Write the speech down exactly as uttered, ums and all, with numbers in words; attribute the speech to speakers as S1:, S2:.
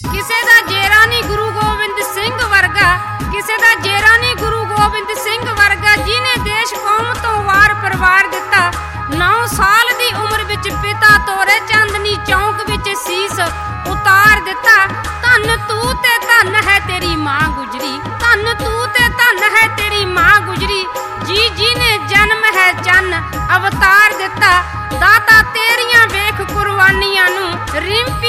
S1: ਕਿਸੇ ਦਾ ਜੇਰਾ ਨੀ ਗੁਰੂ ਗੋਬਿੰਦ ਸਿੰਘ ਵਰਗਾ, ਕਿਸੇ ਦਾ ਜੇਰਾ ਨੀ ਗੁਰੂ ਗੋਬਿੰਦ ਸਿੰਘ ਵਰਗਾ, ਜਿਹਨੇ ਦੇਸ਼ ਕੌਮ ਤੋਂ ਵਾਰ ਪਰਿਵਾਰ ਦਿੱਤਾ। ਨੌ ਸਾਲ ਦੀ ਉਮਰ ਵਿੱਚ ਪਿਤਾ ਤੋਰੇ ਚਾਂਦਨੀ ਚੌਂਕ ਵਿੱਚ ਸੀਸ ਉਤਾਰ ਦਿੱਤਾ। ਧੰਨ ਤੂੰ ਤੇ ਧੰਨ ਹੈ ਤੇਰੀ ਮਾਂ ਗੁਜਰੀ, ਧੰਨ ਤੂੰ ਤੇ ਧੰਨ ਹੈ ਤੇਰੀ ਮਾਂ ਗੁਜਰੀ, ਜੀ ਜੀ ਨੇ ਜਨਮ ਹੈ ਚੰਨ ਅਵਤਾਰ ਦਿੱਤਾ। ਦਾਤਾ ਤੇਰੀਆਂ ਵੇਖ ਕੁਰਬਾਨੀਆਂ ਨੂੰ, ਰਿੰਪੀ